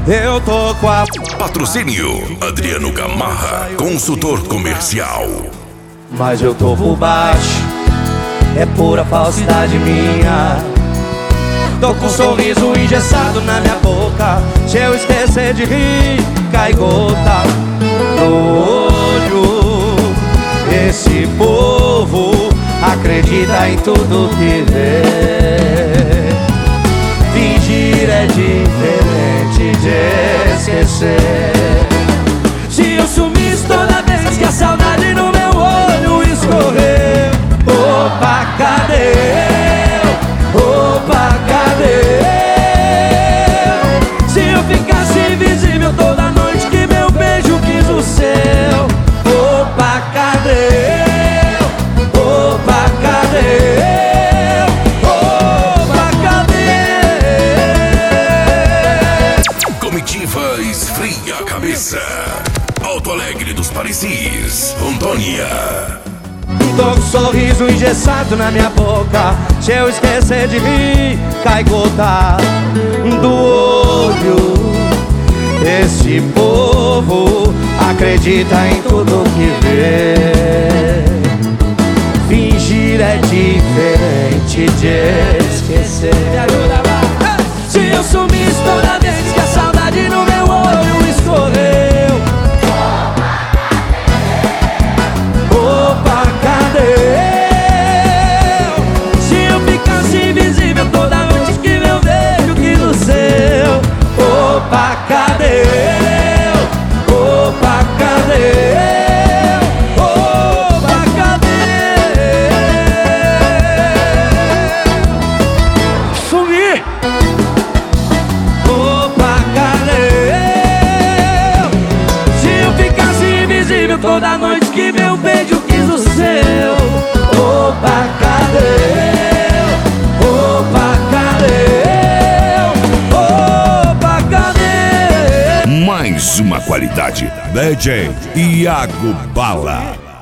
Eu tô com a... Patrocínio Adriano Gamarra, consultor comercial. Mas eu tô por baixo, é pura falsidade minha. Tô com um sorriso engessado na minha boca. Se eu esquecer de rir, cai gota no olho. Esse povo acredita em tudo que vê. Fingir é diferente de esquecer. Se eu sumisse toda vez que a saudade no meu olho escorreu, opa, cadê eu? Opa, cadê eu? Se eu ficasse invisível toda noite que meu beijo quis o seu, opa, cadê eu? Opa, cadê eu? Opa, cadê? Comitiva esfria a cabeça. Alto Alegre dos Parecis, Rondônia. Tô com um sorriso engessado na minha boca. Se eu esquecer de rir, cai gota do olho. Esse povo acredita em tudo que vê. Fingir é diferente de esquecer. Me ajuda lá. Se eu sumisse toda vez que a saudade no meu olho escorreu, opa, cadê eu? Se eu ficasse invisível toda noite que meu beijo quis o seu, opa, cadê eu? Opa, cadê eu? Opa, cadê? Sumi! Opa, cadê eu? Se eu ficasse invisível toda noite que meu beijo quis o seu, opa, cadê eu? Opa, cadê eu? Opa, cadê? Mais uma qualidade. DJ Iago Bala.